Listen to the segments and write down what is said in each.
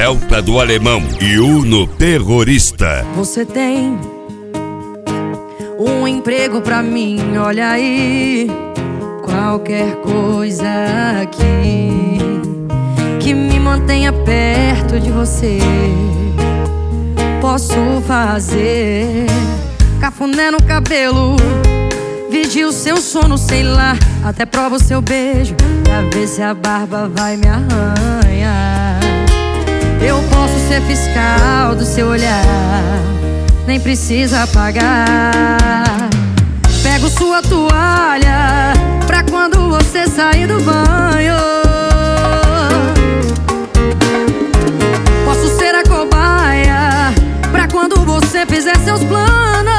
Delta do Alemão e Uno Terrorista. Você tem um emprego pra mim, olha aí. Qualquer coisa aqui que me mantenha perto de você, posso fazer. Cafuné no cabelo, vigia o seu sono, sei lá. Até prova o seu beijo pra ver se a barba vai me arranhar. Eu posso ser fiscal do seu olhar, nem precisa pagar. Pego sua toalha pra quando você sair do banho. Posso ser a cobaia pra quando você fizer seus planos.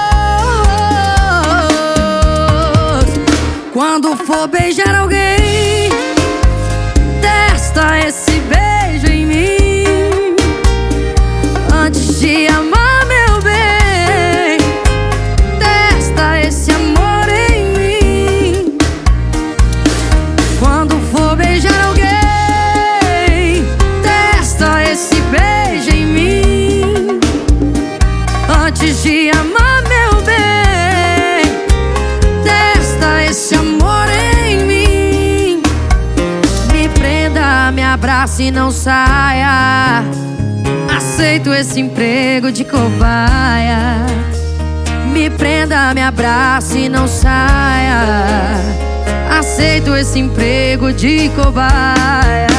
Quando for beijar alguém, testa esse beijo em mim. Antes de amar, meu bem, testa esse amor em mim. Quando for beijar alguém, testa esse beijo em mim. Antes de amar, meu bem, testa esse amor em mim. Me prenda, me abrace e não saia. Aceito esse emprego de cobaia. Me prenda, me abrace e não saia. Aceito esse emprego de cobaia.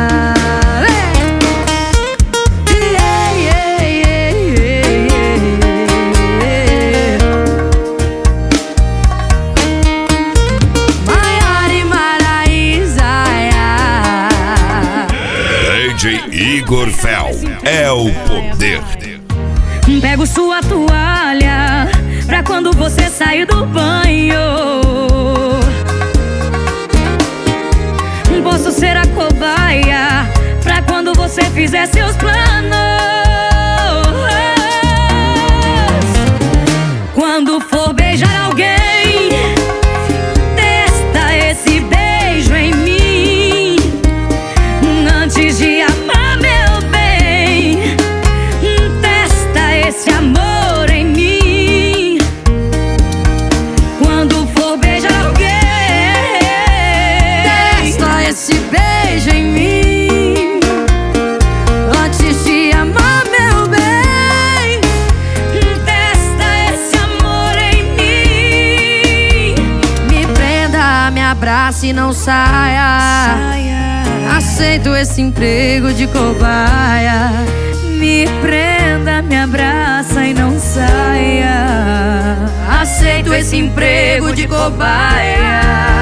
DJ Igor Fel é o poder. Pego sua toalha pra quando você sair do banho. Posso ser a cobaia pra quando você fizer seus planos. Quando for beijar alguém, testa esse beijo em mim. Antes de amar, meu bem, testa esse amor em mim. Quando for beijar alguém, testa esse beijo em mim. Antes de amar, meu bem, testa esse amor em mim. me prenda, me abrace e não saia. Aceito esse emprego de cobaia. Me prenda, me abraça e não saia. Aceito esse emprego de cobaia.